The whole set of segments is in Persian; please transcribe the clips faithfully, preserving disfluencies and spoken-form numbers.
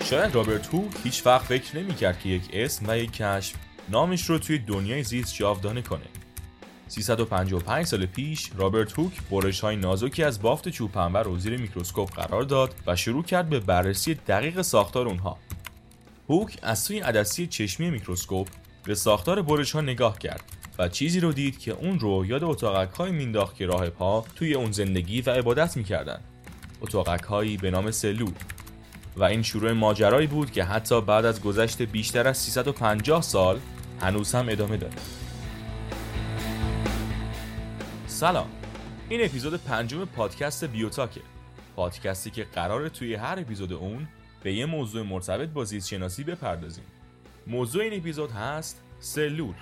شاید رابرت هوک هیچ وقت فکر نمی‌کرد که یک اسم و یک کشف نامش رو توی دنیای زیست جاودانه کنه. سیصد و پنجاه و پنج سال پیش رابرت هوک برش‌های نازکی از بافت چوب پنبه رو زیر میکروسکوپ قرار داد و شروع کرد به بررسی دقیق ساختار اونها. هوک از توی عدسی چشمی میکروسکوپ به ساختار برش‌ها نگاه کرد و چیزی رو دید که اون رو یاد اتاقک‌هایی مینداخت که راهب‌ها توی اون زندگی و عبادت می‌کردن. اتاقک‌هایی به نام سلول. و این شروع ماجرایی بود که حتی بعد از گذشت بیشتر از سیصد و پنجاه سال هنوز هم ادامه داره. سلام، این اپیزود پنجم پادکست بیوتاکه. پادکستی که قراره توی هر اپیزود اون به یه موضوع مرتبط با زیست شناسی بپردازیم. موضوع این اپیزود هست سلول.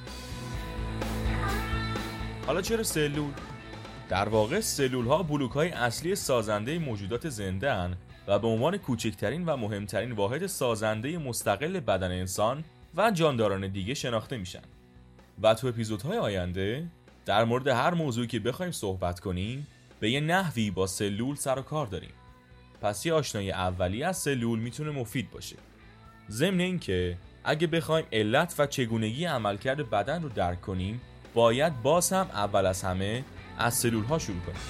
حالا چرا سلول؟ در واقع سلول ها بلوک های اصلی سازنده موجودات زنده هن و به عنوان کوچکترین و مهمترین واحد سازنده مستقل بدن انسان و جانداران دیگه شناخته میشن. و تو اپیزودهای آینده در مورد هر موضوعی که بخوایم صحبت کنیم به یه نحوی با سلول سر و کار داریم. پس یه آشنایی اولیه از سلول میتونه مفید باشه. ضمن این که اگه بخوایم علت و چگونگی عملکرد بدن رو درک کنیم باید باز هم اول از همه از سلول ها شروع کنیم.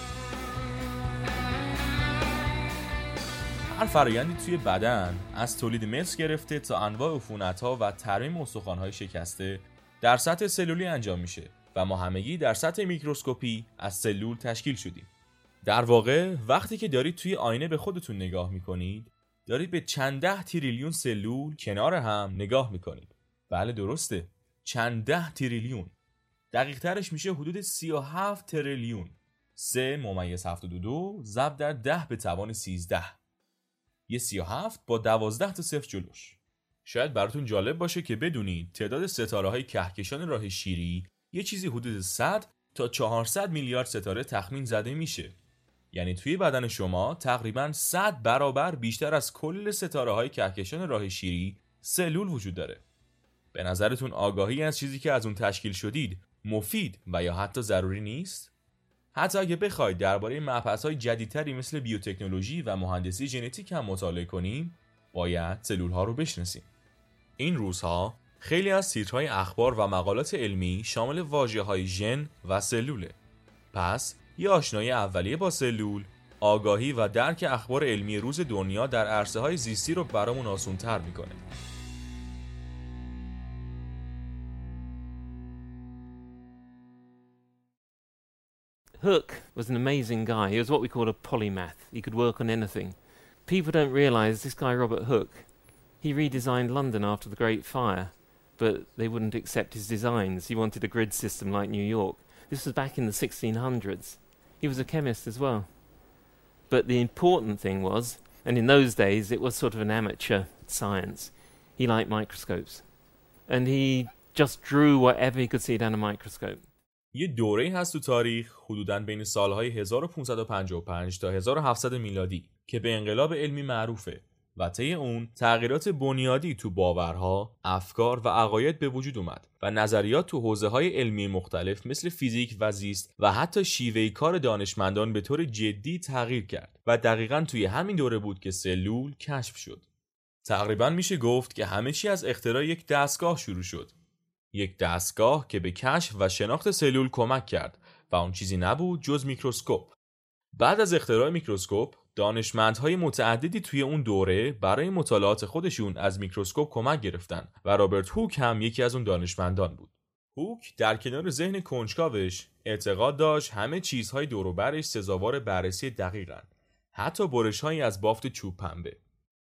هر فرآیندی توی بدن از تولید مثل گرفته تا انواع عفونت‌ها و ترمیم استخوان‌های شکسته در سطح سلولی انجام میشه و ما همگی در سطح میکروسکوپی از سلول تشکیل شدیم. در واقع وقتی که دارید توی آینه به خودتون نگاه میکنید دارید به چند ده تریلیون سلول کنار هم نگاه میکنید. بله درسته، چند ده تریلیون. دقیق ترش میشه حدود سی و هفت تریلیون. سه ممیز هفتاد و دو ضرب در ده به توان سیزده. یه سی و هفت با دوازده تا صفر جلوش. شاید براتون جالب باشه که بدونید تعداد ستاره های کهکشان راه شیری یه چیزی حدود صد تا چهارصد میلیارد ستاره تخمین زده میشه. یعنی توی بدن شما تقریباً صد برابر بیشتر از کل ستاره های کهکشان راه شیری سلول وجود داره. به نظرتون آگاهی از چیزی که از اون تشکیل شدید مفید و یا حتی ضروری نیست؟ حتی اگه بخواید درباره مبحث‌های جدیدتری مثل بیوتکنولوژی و مهندسی ژنتیک هم مطالعه کنیم، باید سلول‌ها رو بشناسیم. این روزها خیلی از تیترهای اخبار و مقالات علمی شامل واژه‌های ژن و سلوله. پس یه آشنایی اولیه با سلول، آگاهی و درک اخبار علمی روز دنیا در عرصه‌های زیستی رو برامون آسان‌تر می‌کنه. Hook was an amazing guy. He was what we call a polymath. He could work on anything. People don't realise this guy Robert Hooke, he redesigned London after the Great Fire, but they wouldn't accept his designs. He wanted a grid system like New York. This was back in the sixteen hundreds. He was a chemist as well. But the important thing was, and in those days it was sort of an amateur science, he liked microscopes. And he just drew whatever he could see down a microscope. یه دوره‌ای هست تو تاریخ حدوداً بین سالهای هزار و پانصد و پنجاه و پنج تا هزار و هفتصد میلادی که به انقلاب علمی معروفه و طی اون تغییرات بنیادی تو باورها، افکار و عقاید به وجود اومد و نظریات تو حوزه‌های علمی مختلف مثل فیزیک و زیست و حتی شیوه کار دانشمندان به طور جدی تغییر کرد و دقیقاً توی همین دوره بود که سلول کشف شد. تقریباً میشه گفت که همه چی از اختراع یک دستگاه شروع شد. یک دستگاه که به کشف و شناخت سلول کمک کرد و اون چیزی نبود جز میکروسکوپ. بعد از اختراع میکروسکوپ، دانشمندهای متعددی توی اون دوره برای مطالعات خودشون از میکروسکوپ کمک گرفتن و رابرت هوک هم یکی از اون دانشمندان بود. هوک در کنار ذهن کنجکاوش اعتقاد داشت همه چیزهای دور و برش سزاوار بررسی دقیقاً، حتی برش‌هایی از بافت چوب پنبه.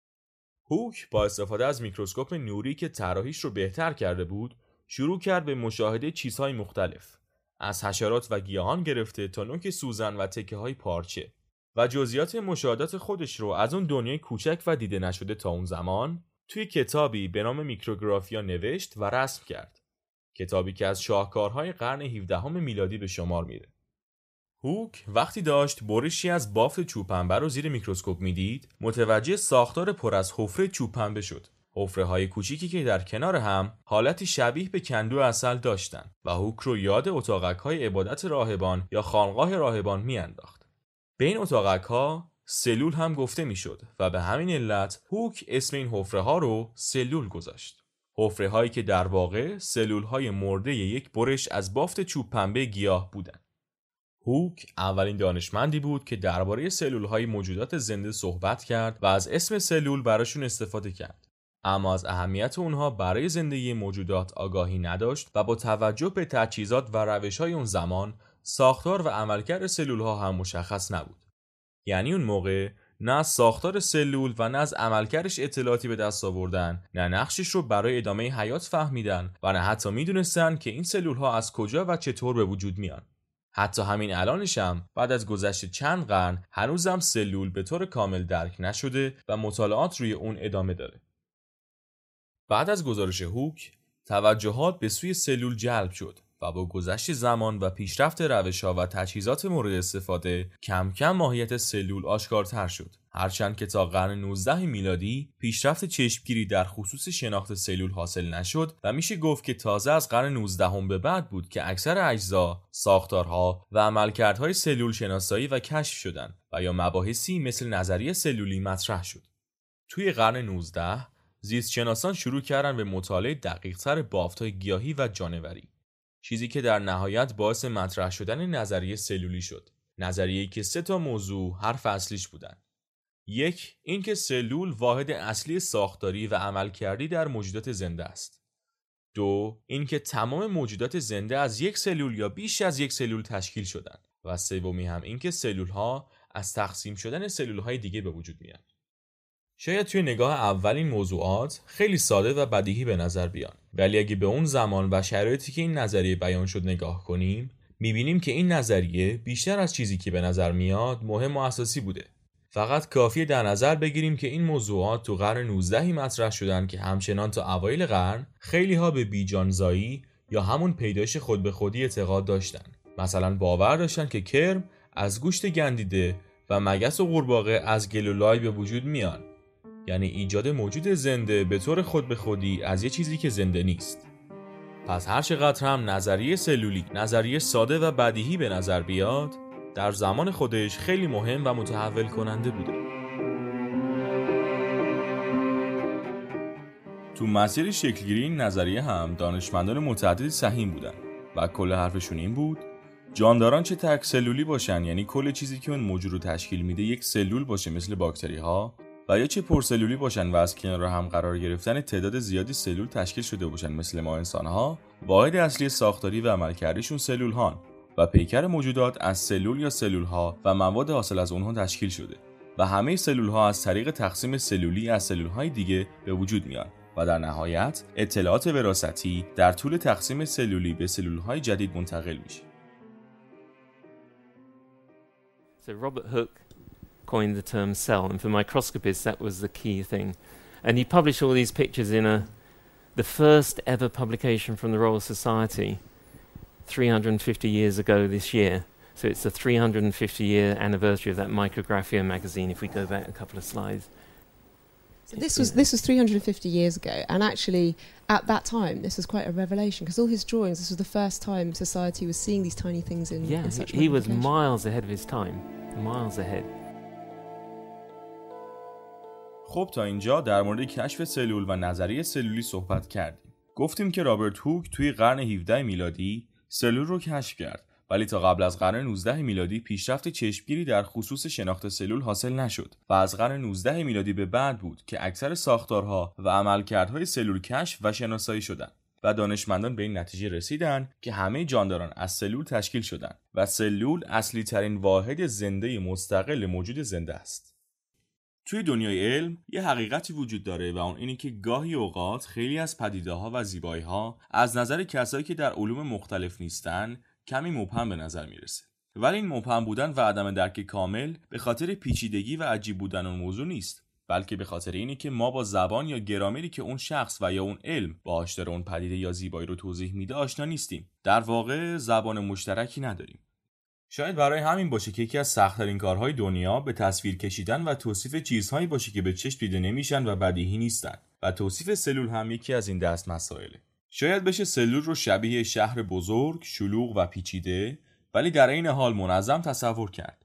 هوک با استفاده از میکروسکوپ نوری که طراحیش رو بهتر کرده بود، شروع کرد به مشاهده چیزهای مختلف، از حشرات و گیاهان گرفته تا نوک سوزن و تکه‌های پارچه، و جزئیات مشاهدات خودش رو از اون دنیای کوچک و دیده نشده تا اون زمان توی کتابی به نام میکروگرافیا نوشت و رسم کرد. کتابی که از شاهکارهای قرن هفدهم میلادی به شمار میره. هوک وقتی داشت برشی از بافت چوب پنبه رو زیر میکروسکوپ میدید، متوجه ساختار پر از حفره چوب پنبه شد. حفره‌های کوچیکی که در کنار هم حالتی شبیه به کندو عسل داشتن و هوک رو یاد اتاقک‌های عبادت راهبان یا خانقاه راهبان میانداخت. به این اتاقک‌ها سلول هم گفته میشد و به همین علت هوک اسم این حفره ها رو سلول گذاشت. حفره هایی که در واقع سلول های مرده یک برش از بافت چوب پنبه گیاه بودند. هوک اولین دانشمندی بود که درباره سلول های موجودات زنده صحبت کرد و از اسم سلول براشون استفاده کرد. اما از اهمیت اونها برای زندگی موجودات آگاهی نداشت و با توجه به تجهیزات و روش‌های اون زمان ساختار و عملکرد سلول‌ها هم مشخص نبود. یعنی اون موقع نه از ساختار سلول و نه از عملکردش اطلاعاتی به دست آوردن، نه نقشش رو برای ادامه حیات فهمیدن و نه حتی میدونستن که این سلول‌ها از کجا و چطور به وجود میان. حتی همین الانش هم بعد از گذشت چند قرن هنوزم سلول به طور کامل درک نشده و مطالعات روی اون ادامه داره. بعد از گزارش هوک، توجهات به سوی سلول جلب شد و با گذشت زمان و پیشرفت روش‌ها و تجهیزات مورد استفاده کم کم ماهیت سلول آشکارتر شد. هرچند که تا قرن نوزدهم میلادی پیشرفت چشمگیری در خصوص شناخت سلول حاصل نشد و میشه گفت که تازه از قرن نوزدهم به بعد بود که اکثر اجزا، ساختارها و عملکردهای سلول شناسایی و کشف شدند و یا مباحثی مثل نظریه سلولی مطرح شد. توی قرن نوزدهم زیست شناسان شروع کردن به مطالعه دقیق‌تر بافت‌های گیاهی و جانوری، چیزی که در نهایت باعث مطرح شدن نظریه سلولی شد. نظریه‌ای که سه تا موضوع هر فصلیش بودن. یک، اینکه سلول واحد اصلی ساختاری و عملکردی در موجودات زنده است. دو، اینکه تمام موجودات زنده از یک سلول یا بیش از یک سلول تشکیل شدند. و سومی هم اینکه سلول‌ها از تقسیم شدن سلول‌های دیگه به وجود میان. شاید توی نگاه اول این موضوعات خیلی ساده و بدیهی به نظر بیان، ولی اگه به اون زمان و شرایطی که این نظریه بیان شد نگاه کنیم، میبینیم که این نظریه بیشتر از چیزی که به نظر میاد مهم و اساسی بوده. فقط کافیه در نظر بگیریم که این موضوعات تو قرن نوزدهم مطرح شدن که همچنان تا اوایل قرن خیلی ها به بیجانزایی یا همون پیدایش خود به خودی اعتقاد داشتن. مثلا باور داشتن که کرم از گوشت گندیده و مگس و قورباغه از گل و لای به وجود میان، یعنی ایجاد موجود زنده به طور خود به خودی از یه چیزی که زنده نیست. پس هر چقدر هم نظریه سلولی نظریه ساده و بدیهی به نظر بیاد، در زمان خودش خیلی مهم و متحول کننده بوده. تو مسیر شکلگیری این نظریه هم دانشمندان متعددی سهیم بودن و کل حرفشون این بود: جانداران چه تک سلولی باشن، یعنی کل چیزی که اون موجود رو تشکیل میده یک سلول باشه مثل باکتری ها، و یا چه پرسلولی باشن و از کنار هم قرار گرفتن تعداد زیادی سلول تشکیل شده باشن مثل ما انسان ها، واحد اصلی ساختاری و عملکردشون سلول هان و پیکر موجودات از سلول یا سلول ها و مواد حاصل از اونها تشکیل شده و همه سلول ها از طریق تقسیم سلولی از سلول های دیگه به وجود میان و در نهایت اطلاعات وراثتی در طول تقسیم سلولی به سلول های جدید منتقل میشه. So Robert Hooke coined the term cell, and for microscopists that was the key thing. And he published all these pictures in a the first ever publication from the Royal Society three hundred fifty years ago this year. So it's the three hundred fifty year anniversary of that Micrographia magazine, if we go back a couple of slides. So this was this was three hundred fifty years ago, and actually at that time this was quite a revelation, because all his drawings, this was the first time society was seeing these tiny things in, yeah, in such he, he was magnification. miles ahead of his time, miles ahead. خب تا اینجا در مورد کشف سلول و نظریه سلولی صحبت کردیم. گفتیم که رابرت هوک توی قرن هفدهم میلادی سلول رو کشف کرد، ولی تا قبل از قرن نوزدهم میلادی پیشرفت چشمگیری در خصوص شناخت سلول حاصل نشد و از قرن نوزدهم میلادی به بعد بود که اکثر ساختارها و عملکردهای سلول کشف و شناسایی شدند و دانشمندان به این نتیجه رسیدن که همه جانداران از سلول تشکیل شدند و سلول اصلی ترین واحد زنده مستقل موجود زنده است. توی دنیای علم یه حقیقتی وجود داره و اون اینه که گاهی اوقات خیلی از پدیده‌ها و زیبایی‌ها از نظر کسایی که در علوم مختلف نیستن کمی مبهم به نظر میرسه. ولی این مبهم بودن و عدم درک کامل به خاطر پیچیدگی و عجیب بودن اون موضوع نیست، بلکه به خاطر اینه که ما با زبان یا گرامری که اون شخص و یا اون علم باهاش داره اون پدیده یا زیبایی رو توضیح میده آشنا نیستیم. در واقع زبان مشترکی نداریم. شاید برای همین باشه که یکی از سخت‌ترین کارهای دنیا به تصویر کشیدن و توصیف چیزهایی باشه که به چشم دیده نمیشن و بدیهی نیستن، و توصیف سلول هم یکی از این دست مسائله. شاید بشه سلول رو شبیه شهر بزرگ، شلوغ و پیچیده ولی در این حال منظم تصور کرد.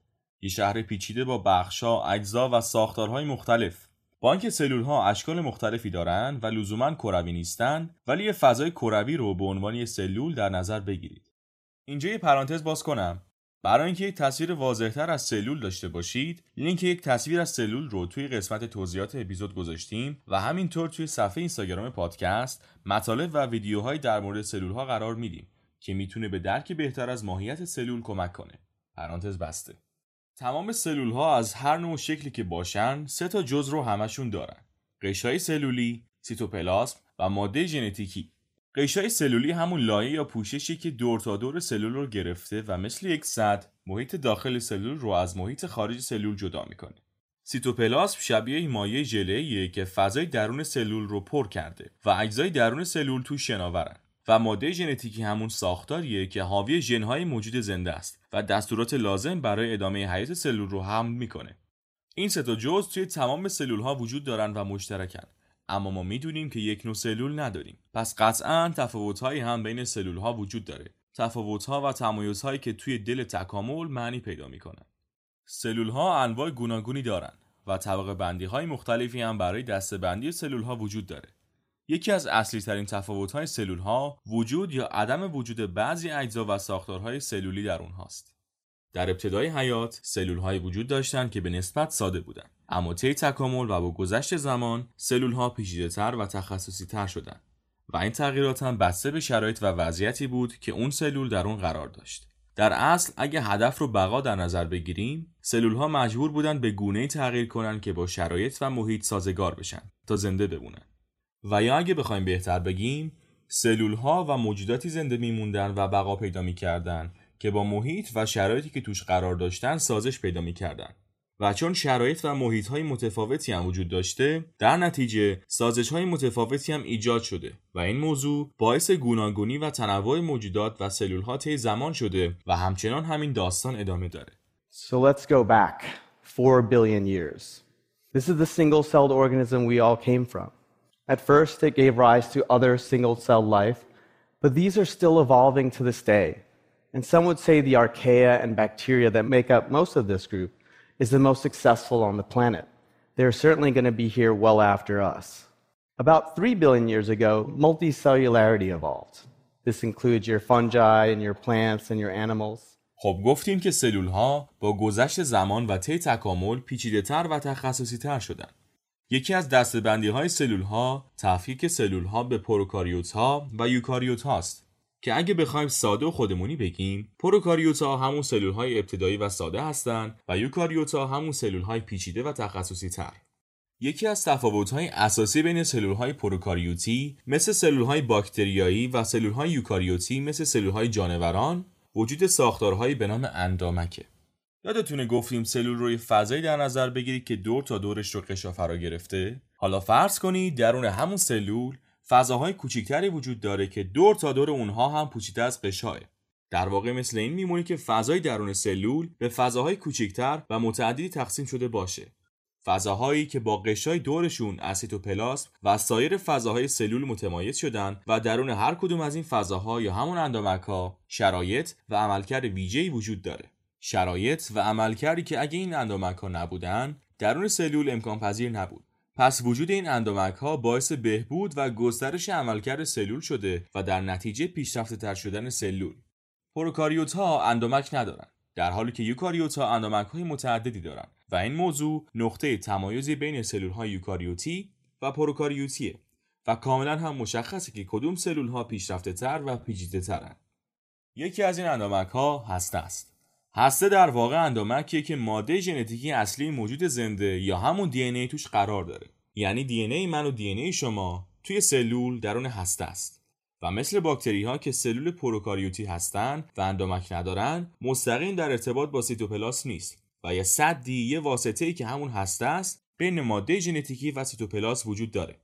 یه شهر پیچیده با بخش‌ها، اجزا و ساختارهای مختلف. با اینکه سلول‌ها اشکال مختلفی دارن و لزوماً کروی نیستن، ولی یه فضای کروی رو به عنوان یه سلول در نظر بگیرید. اینجا یه پرانتز باز کنم. برای اینکه یک تصویر واضح‌تر از سلول داشته باشید، لینک یک تصویر از سلول رو توی قسمت توضیحات اپیزود گذاشتیم و همینطور توی صفحه اینستاگرام پادکست مطالب و ویدیوهای در مورد سلول‌ها قرار میدیم که میتونه به درک بهتر از ماهیت سلول کمک کنه. پرانتز بسته. تمام سلول‌ها از هر نوع شکلی که باشن، سه تا جزء رو همشون دارن. قشرهای سلولی، سیتوپلاسم و ماده ژنتیکی. قشرهای سلولی همون لایه یا پوششی که دور تا دور سلول رو گرفته و مثل یک سد محیط داخل سلول رو از محیط خارج سلول جدا میکنه. سیتوپلاسم شبیه مایع ژله‌ایه که فضای درون سلول رو پر کرده و اجزای درون سلول تو شناورن. و ماده ژنتیکی همون ساختاریه که حاوی ژن‌های موجود زنده است و دستورات لازم برای ادامه حیات سلول رو حمل میکنه. این سه تا جزء توی تمام سلول‌ها وجود دارن و مشترکن. اما ما میدونیم که یک نوع سلول نداریم. پس قطعاً تفاوت‌هایی هم بین سلول‌ها وجود داره. تفاوت‌ها و تمایزهایی که توی دل تکامل معنی پیدا میکنن. سلول‌ها انواع گوناگونی دارن و طبقه بندی‌های مختلفی هم برای دسته‌بندی سلول‌ها وجود داره. یکی از اصلی ترین تفاوت‌های سلول‌ها وجود یا عدم وجود بعضی اجزا و ساختارهای سلولی در اونهاست. در ابتدای حیات سلول‌های وجود داشتند که به نسبت ساده بودند، اما طی تکامل و با گذشت زمان سلول‌ها پیچیده‌تر و تخصصی‌تر شدند و این تغییرات هم بسته به شرایط و وضعیتی بود که اون سلول در اون قرار داشت. در اصل اگه هدف رو بقا در نظر بگیریم، سلول‌ها مجبور بودن به گونه‌ای تغییر کنن که با شرایط و محیط سازگار بشن تا زنده بمونن. و یا اگه بخوایم بهتر بگیم، سلول‌ها و موجوداتی زنده میموندن و بقا پیدا می‌کردن که با محیط و شرایطی که توش قرار داشتن سازش پیدا می‌کردن. و چون شرایط و محیط‌های متفاوتی هم وجود داشته، در نتیجه سازش‌های متفاوتی هم ایجاد شده و این موضوع باعث گوناگونی و تنوع موجودات و سلول‌ها طی زمان شده و همچنان همین داستان ادامه داره. So let's go back four billion years. This is the single-celled organism we all came from. At first, it gave rise to other single-celled life, but these are still evolving to this day. And some would say the archaea and bacteria that make up most of this group is the most successful on the planet. They're certainly going to be here well after us. About three billion years ago, multicellularity evolved. This includes your fungi and your plants and your animals. خب گفتیم که سلول‌ها با گذشت زمان و طی تکامل پیچیده‌تر و تخصصی‌تر شدن. یکی از دسته‌بندی‌های سلول‌ها تفکیک سلول‌ها به پروکاریوت‌ها و یوکاریوت‌ها است که اگه بخوایم ساده و خودمونی بگیم، پروکاریوت‌ها همون سلول‌های ابتدایی و ساده هستن و یوکاریوت‌ها همون سلول‌های پیچیده و تخصصی‌تر. یکی از تفاوت‌های اساسی بین سلول‌های پروکاریوتی مثل سلول‌های باکتریایی و سلول‌های یوکاریوتی مثل سلول‌های جانوران وجود ساختارهایی به نام اندامکه. یادتونه گفتیم سلول روی فضایی در نظر بگیرید که دور تا دورش رو قشا فرا گرفته؟ حالا فرض کنید درون همون سلول فضاهای کوچیکتری وجود داره که دور تا دور اونها هم پوشیده از قشاه. در واقع مثل این میمونه که فضای درون سلول به فضاهای کوچیکتر و متعددی تقسیم شده باشه. فضاهایی که با قشای دورشون از سیتوپلاسم و سایر فضاهای سلول متمایز شدن و درون هر کدوم از این فضاها یا همون اندامک‌ها شرایط و عملکرد ویژه‌ای وجود داره. شرایط و عملکردی که اگه این اندامک‌ها نبودن، درون سلول امکان پذیر نبود. پس وجود این اندامک‌ها باعث بهبود و گسترش عملکرد سلول شده و در نتیجه پیشرفته‌تر شدن سلول. پروکاریوت‌ها اندامک ندارن، در حالی که یوکاریوت‌ها اندامک‌های متعددی دارن و این موضوع نقطه تمایزی بین سلول‌های یوکاریوتی و پروکاریوتیه و کاملا هم مشخصه که کدوم سلول‌ها پیشرفته‌تر و پیچیده‌ترن. یکی از این اندامک‌ها هسته است. هسته در واقع اندامکیه که ماده ژنتیکی اصلی موجود زنده یا همون دی ان ای توش قرار داره. یعنی دی ان ای من و دی ان ای شما توی سلول درون هسته است. و مثل باکتری ها که سلول پروکاریوتی هستن و اندامک ندارن، مستقیم در ارتباط با سیتوپلاسم نیست و یه سدی، یه واسطه‌ای که همون هسته است بین ماده ژنتیکی و سیتوپلاسم وجود داره.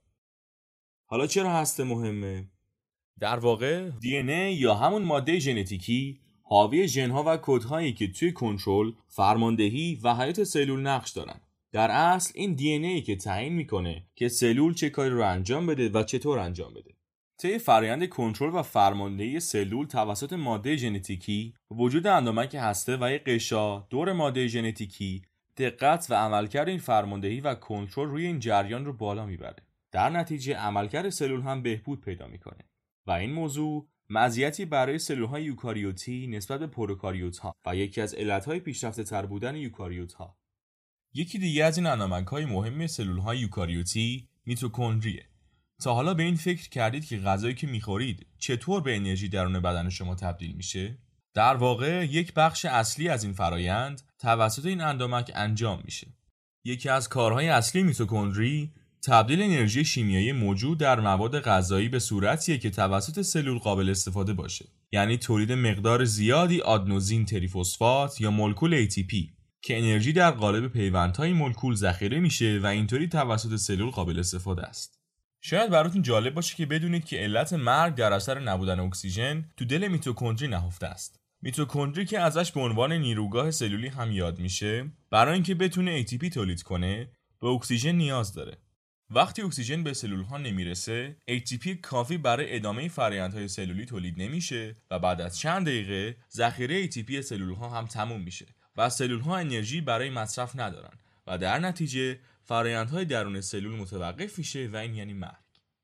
حالا چرا هسته مهمه؟ در واقع دی ان ای یا همون ماده ژنتیکی حاوی ژن‌ها و کدهایی که توی کنترل، فرماندهی و حیات سلول نقش دارن. در اصل این دی ان ای که تعیین میکنه که سلول چه کاری رو انجام بده و چطور انجام بده. طی فرآیند کنترل و فرماندهی سلول توسط ماده ژنتیکی، وجود اندامک هسته و یک غشا دور ماده ژنتیکی دقت و عملکرد این فرماندهی و کنترل روی این جریان رو بالا میبره. در نتیجه عملکرد سلول هم بهبود پیدا میکنه و این موضوع مزیتی برای سلول‌های یوکاریوتی نسبت به پروکاریوت‌ها و یکی از علت‌های پیشرفته‌تر بودن یوکاریوت‌ها. یکی دیگه از این اندامک‌های مهم سلول‌های یوکاریوتی میتوکندریه. تا حالا به این فکر کردید که غذایی که می‌خورید چطور به انرژی درون بدن شما تبدیل میشه؟ در واقع یک بخش اصلی از این فرایند توسط این اندامک انجام میشه. یکی از کارهای اصلی میتوکندری تبدیل انرژی شیمیایی موجود در مواد غذایی به صورتیه که توسط سلول قابل استفاده باشه. یعنی تولید مقدار زیادی آدنوزین تریفسفات یا مولکول ای تی پی که انرژی در قالب پیوندهای مولکول ذخیره میشه و اینطوری توسط سلول قابل استفاده است. شاید براتون جالب باشه که بدونید که علت مرگ در اثر نبودن اکسیژن تو دل میتوکندری نهفته است. میتوکندری که ازش به عنوان نیروگاه سلولی هم یاد میشه، برای اینکه بتونه ای تی پی تولید کنه، به اکسیژن نیاز داره. وقتی اکسیژن به سلول‌ها نمیرسه، ای تی پی کافی برای ادامه فرآیندهای سلولی تولید نمیشه و بعد از چند دقیقه ذخیره ای تی پی سلول‌ها هم تموم میشه و سلول‌ها انرژی برای مصرف ندارن و در نتیجه فرآیندهای درون سلول متوقف میشه و این یعنی مرگ.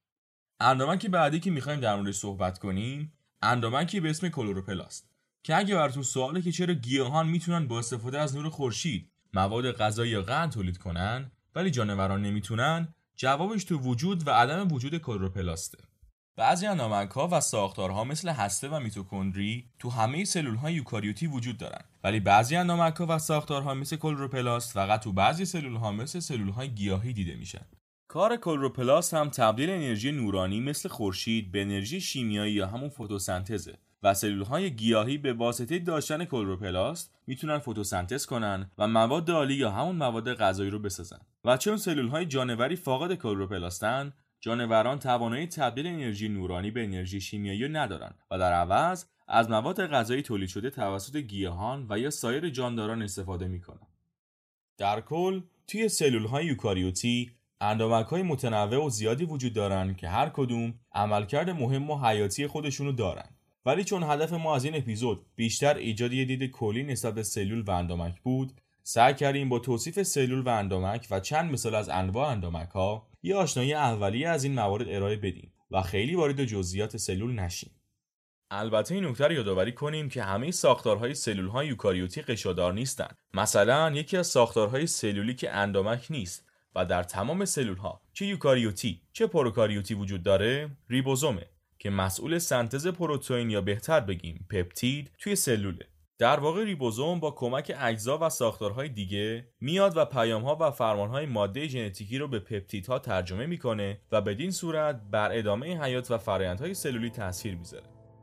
اندامکی بعدی که می‌خوایم در موردش صحبت کنیم، اندامکی به اسم کلروپلاست که اگه براتون سواله که چرا گیاهان میتونن با استفاده از نور خورشید مواد غذایی یا قند تولید کنن ولی جانوران نمیتونن، جوابش تو وجود و عدم وجود کلروپلاسته. بعضی اندامک‌ها و ساختارها مثل هسته و میتوکندری تو همه سلول‌های یوکاریوتی وجود دارن، ولی بعضی اندامک‌ها و ساختارها مثل کلروپلاست فقط تو بعضی سلول‌ها مثل سلول‌های گیاهی دیده میشن. کار کلروپلاست هم تبدیل انرژی نورانی مثل خورشید به انرژی شیمیایی یا همون فتوسنتزه و سلول‌های گیاهی به واسطه داشتن کلروپلاست میتونن فتوسنتز کنن و مواد آلی یا همون مواد غذایی رو بسازن. و چون سلول‌های جانوری فاقد کلروپلاستن، جانوران توانایی تبدیل انرژی نورانی به انرژی شیمیایی ندارن و در عوض از مواد غذایی تولید شده توسط گیاهان و یا سایر جانداران استفاده میکنن. در کل توی سلول‌های یوکاریوتی اندامک‌های متنوع و زیادی وجود دارن که هر کدوم عملکرد مهم و حیاتی خودشونو دارن. ولی چون هدف ما از این اپیزود بیشتر ایجاد یه دید کلی نسبت به سلول و اندامک بود، سعی کردیم با توصیف سلول و اندامک و چند مثال از انواع اندامک‌ها یه آشنایی اولیه از این موارد ارائه بدیم و خیلی وارد جزئیات سلول نشیم. البته این نکته رو یادآوری کنیم که همه ساختارهای سلول‌های یوکاریوتی غشادار نیستن. مثلا یکی از ساختارهای سلولی که اندامک نیست و در تمام سلول‌ها چه یوکاریوتی چه پروکاریوتی وجود داره، ریبوزومه که مسئول سنتز پروتئین یا بهتر بگیم پپتید توی سلوله. در واقع ریبوزوم با کمک اجزا و ساختارهای دیگه میاد و پیام‌ها و فرمان‌های ماده ژنتیکی رو به پپتیدها ترجمه میکنه و بدین صورت بر ادامه حیات و فرآیندهای سلولی تأثیر میذاره.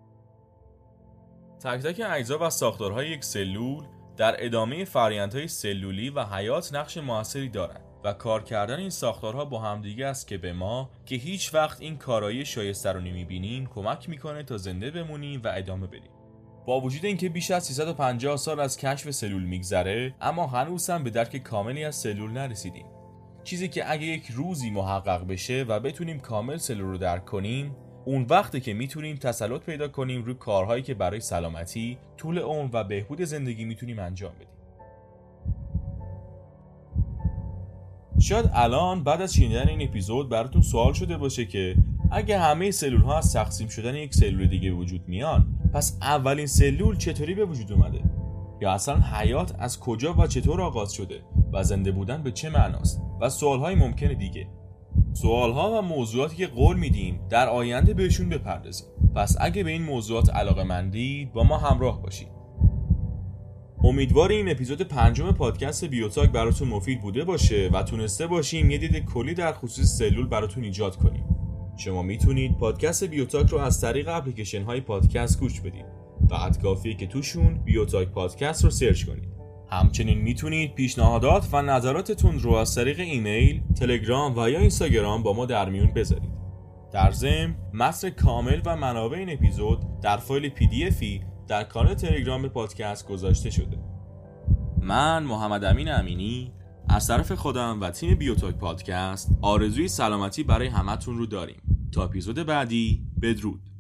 تک تک اجزا و ساختارهای یک سلول در ادامه فرآیندهای سلولی و حیات نقش موثری دارن و کار کردن این ساختارها با همدیگه است که به ما که هیچ وقت این کارایی شایسته رو نمیبینیم کمک میکنه تا زنده بمونیم و ادامه بدیم. با وجود اینکه بیش از سیصد و پنجاه سال از کشف سلول میگذره، اما هنوز هم به درک کاملی از سلول نرسیدیم. چیزی که اگه یک روزی محقق بشه و بتونیم کامل سلول رو درک کنیم، اون وقته که میتونیم تسلط پیدا کنیم روی کارهایی که برای سلامتی، طول عمر و بهبود زندگی میتونیم انجام بدیم. شاید الان بعد از شنیدن این اپیزود براتون سوال شده باشه که اگه همه سلول ها از تقسیم شدن یک سلول دیگه وجود میان، پس اولین سلول چطوری به وجود اومده؟ یا اصلا حیات از کجا و چطور آغاز شده و زنده بودن به چه معناست؟ و سوال های ممکن دیگه. سوال ها و موضوعاتی که قول میدیم در آینده بهشون بپردازیم. پس اگه به این موضوعات علاقه‌مندید با ما همراه باشید. امیدواریم این اپیزود پنجم پادکست بیوتاک براتون مفید بوده باشه و تونسته باشیم یه دید کلی در خصوص سلول براتون ایجاد کنیم. شما میتونید پادکست بیوتاک رو از طریق اپلیکیشن های پادکست گوش بدید. فقط کافیه که توشون بیوتاک پادکست رو سرچ کنید. همچنین میتونید پیشنهادات و نظراتتون رو از طریق ایمیل، تلگرام و یا اینستاگرام با ما در میون بذارید. در ضمن متن کامل و منابع این اپیزود در فایل پی دی افی در کانال تلگرام پادکست گذاشته شده. من محمد امین امینی از طرف خودم و تیم بیوتاک پادکست آرزوی سلامتی برای همتون رو داریم. تا اپیزود بعدی، بدرود.